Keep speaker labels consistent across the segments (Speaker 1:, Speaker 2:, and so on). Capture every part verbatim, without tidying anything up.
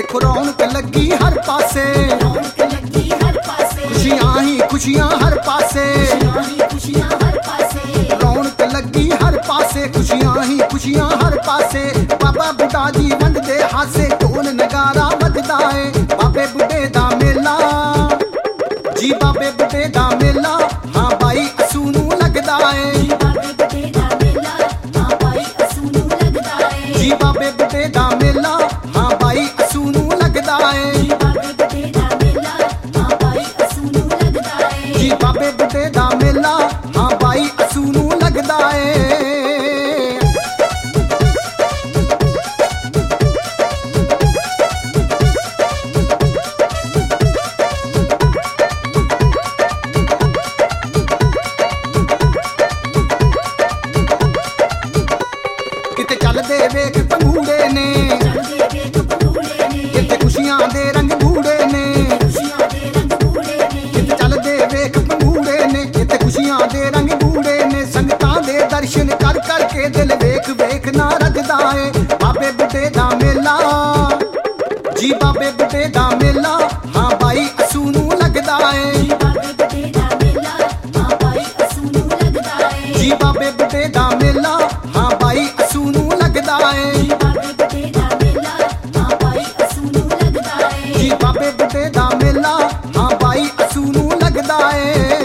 Speaker 1: देखो रौनक लगी हर पासे, खुशियां ही खुशियां हर पासे, रौनक लगी हर पासे, खुशियां ही खुशियां हर पासे। बाबा बुढ़ा जी वंडदे हासे, ढोल नगारा वजदा है। बाबे बुढ़े दा मेला जी, बाबे बुढ़े दा मेला, हाँ भाई असू नू लगदा है। जी बाबे बुढ़े दा मेला, हाँ भाई असू नू लगदा है। जी बाबे बुढ़े दा मेला, हाँ भाई असू नू लगदा है। जी बाबे बुढ़े दा मेला, हाँ भाई असू नू लगदा है। जी बाबे बुढ़े दा मेला, हाँ भाई असू नू लगदा है। किते चलदे वेख पंगूड़े ने, किते खुशियां दे रंग बूढ़े ने। किते चलदे वेख पंगूड़े ने, किते खुशियां दे रंग बूढ़े ने। संगतां दे दर्शन कर कर के दिल वेख वेख ना रजदा है। बाबे बुढ़े दा मेला जी, बाबे बुढ़े दा मेला, हाँ भाई असू नू लगदा है। जी बाबे बुढ़े दा मेला, हाँ भाई असू नू लगदा है। जी बाबे बुढ़े दा मेला, हाँ भाई असू नू लगदा है। जी बाबे बुढ़े दा मेला, हाँ भाई असू नू लगदा है। जी बाबे बुढ़े दा मेला, हाँ भाई असू नू लगदा है।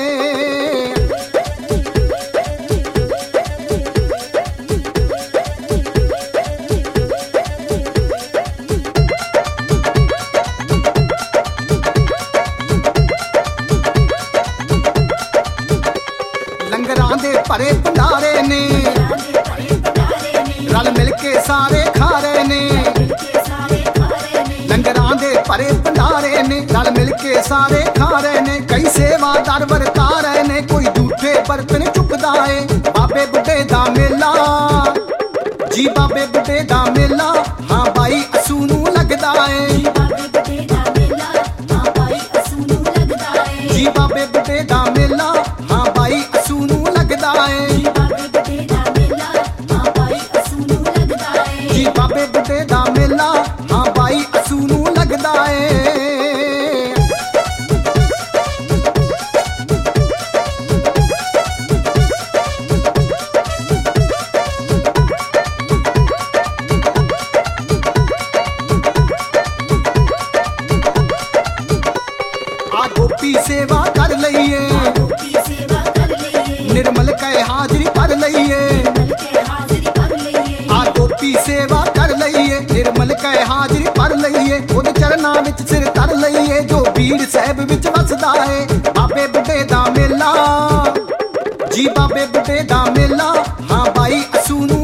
Speaker 1: लंगरां दे भरे भंडारे ने, रल मिल के सारे खा रहे ने। लंगरां दे भरे भंडारे ने, रल मिल के सारे खा रहे ने। कई सेवादार वरता रहे ने, कोई झूठे बर्तन चुकदा है। बाबे बुढ़े दा मेला जी, बाबे बुढ़े दा मेला, हाँ भाई असू नू लगदा है। जी बाबे बुढ़े दा मेला, हाँ भाई असू नू लगदा है। जी बाबे बुढ़े दा मेला, हाँ भाई असू नू लगदा है। जी बाबे बुढ़े दा मेला, हाँ भाई असू नू लगदा है। जी बाबे बुढ़े दा मेला, हाँ भाई असू नू लगदा है। आ गोपी सेवा कर लईए, निर्मल कह हाजरी भर लईए। आ गोपी सेवा कर लईए, निर्मल कह हाजरी भर लईए। ओदे चरनां विच सिर धर लईए, जो भीड़ साहिब विच वसदा है। बाबे बुढ़े दा मेला जी, बाबे बुढ़े दा मेला, हाँ भाई असू नू